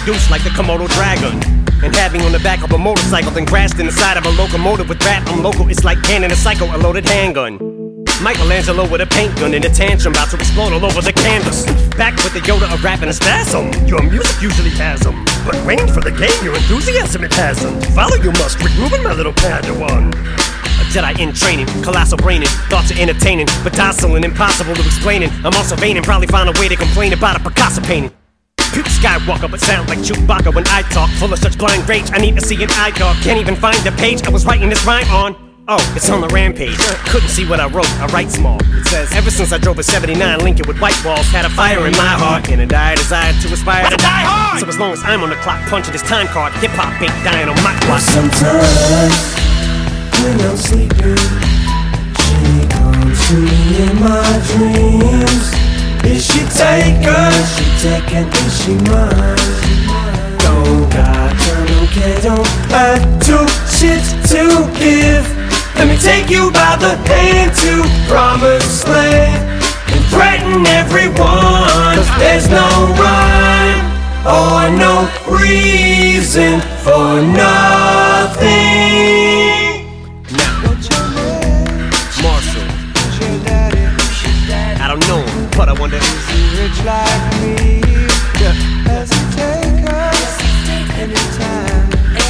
seduced like the Komodo dragon. And having on the back of a motorcycle, then crashed in the side of a locomotive with rap. I'm local, it's like handing a psycho a loaded handgun. Michelangelo with a paint gun in a tantrum, about to explode all over the canvas. Back with the Yoda of rap and a spasm. Your music usually has them, but range for the game, your enthusiasm it hasn't. Follow you must, Rick Rubin, my little Padawan. A Jedi in training, colossal braining, thoughts are entertaining, but docile and impossible to explaining. I'm also vain and probably find a way to complain about a Picasso painting. Puke Skywalker, but sound like Chewbacca when I talk, full of such blind rage. I need to see an eye dog, can't even find the page I was writing this rhyme on. Oh, it's on the rampage. Couldn't see what I wrote, I write small. It says, ever since I drove a 79 Lincoln with white walls, had a fire in my heart and a dire desire to aspire to die hard. So as long as I'm on the clock, punching this time card, hip-hop ain't dying on my watch. Sometimes when I'm sleeping, she comes to me in my dreams. Is she taken? Is she taken? Is she mine? Don't got time, don't care, don't have to shit to give. Let me take you by the hand to promised land and threaten everyone, 'cause there's no rhyme or no reason for nothing. Now, Marshall, I don't know him, but I wonder, is he rich like me? Does he take us anytime?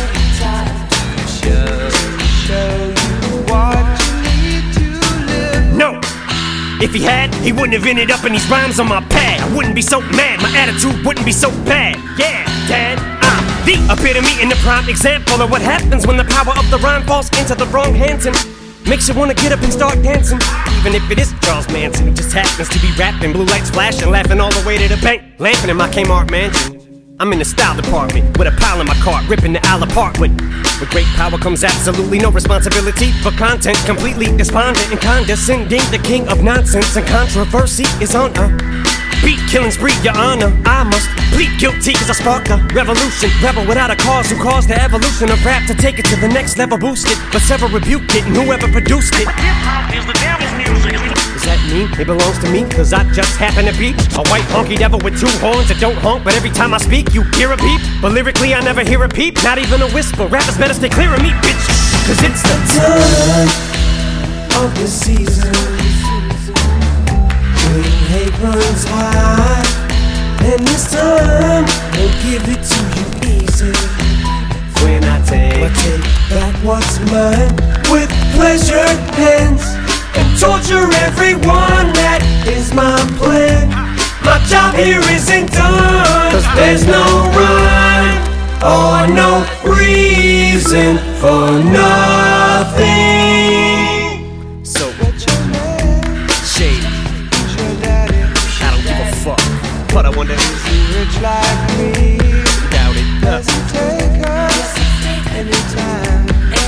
Show you what you need to live. no! If he had, he wouldn't have ended up in these rhymes on my pad. I wouldn't be so mad, my attitude wouldn't be so bad. Yeah, Dad, I'm the epitome and the prime example of what happens when the power of the rhyme falls into the wrong hands and makes you wanna get up and start dancing. Even if it is Charles Manson, who just happens to be rapping, blue lights flashing, laughing all the way to the bank, laughing in my Kmart mansion. I'm in the style department with a pile in my cart, ripping the aisle apart with great power comes absolutely no responsibility for content. Completely despondent and condescending, the king of nonsense and controversy is on a beat killing spree, your honor. I must plead guilty cause I sparked a revolution. Rebel without a cause who caused the evolution of rap to take it to the next level, boosted, but several rebuked it and whoever produced it. Hip-hop is the devil's music. Does that mean it belongs to me? Cause I just happen to be a white honky devil with two horns that don't honk, but every time I speak you hear a beep. But lyrically I never hear a peep, not even a whisper. Rappers better stay clear of me, bitch, cause it's the time of the season when hate runs high, and this time we'll give it to you easy. when I take back what's mine with pleasured hands and torture everyone. That is my plan. My job here isn't done, 'cause there's no rhyme or no reason for nothing. So shady, I don't give a fuck, but I wonder, is he rich like me? doubt it. Does he take us anytime?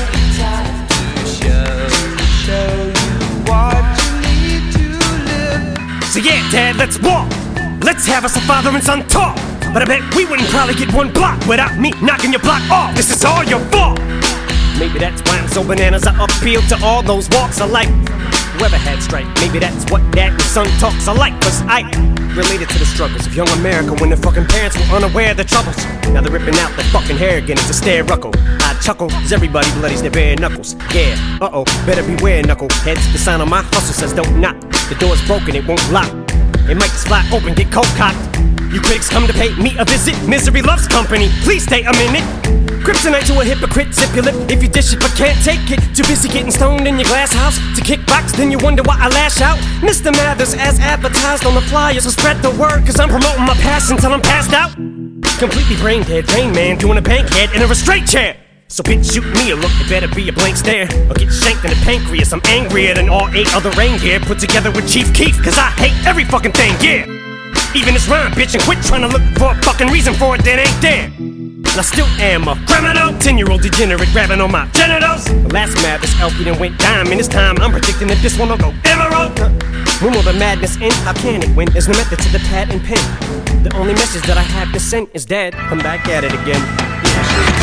Show you what you need to live. So yeah, Dad, let's walk. Let's have us a father and son talk. But I bet we wouldn't probably get one block without me knocking your block off. This is all your fault. Maybe that's why I'm so bananas. I appeal to all those walks of life. Whoever had strike, maybe that's what Dad and son talks alike. 'Cause I related to the struggles of young America when their fucking parents were unaware of the troubles. Now they're ripping out their fucking hair again, it's a stare-ruckle. I chuckle, cause everybody bloodies their bare knuckles. Yeah, uh-oh, better beware, knuckleheads. The sign on my hustle says don't knock. The door's broken, it won't lock. It might just fly open, get cold-cocked. You critics come to pay me a visit. Misery loves company, please stay a minute. Kryptonite to a hypocrite, zip your lip if you dish it but can't take it. Too busy getting stoned in your glass house to kick rocks, then you wonder why I lash out. Mr. Mathers as advertised on the flyers, so spread the word, 'cause I'm promoting my passion till I'm passed out. Completely brain dead, Rain Man doing a bankhead in a restraint chair. So bitch, shoot me a look, it better be a blank stare or get shanked in the pancreas. I'm angrier than all 8 other reindeer put together with Chief Keef, 'cause I hate every fucking thing, yeah. Even this rhyme, bitch, and quit trying to look for a fucking reason for it that ain't there. And I still am a criminal, 10-year-old degenerate grabbing on my genitals. The last Mathers LP done went diamond. This time I'm predicting that this one will go emerald. When will the madness end? How can it when there's no method to the pad and pen? The only message that I have to send is dead. Come back at it again.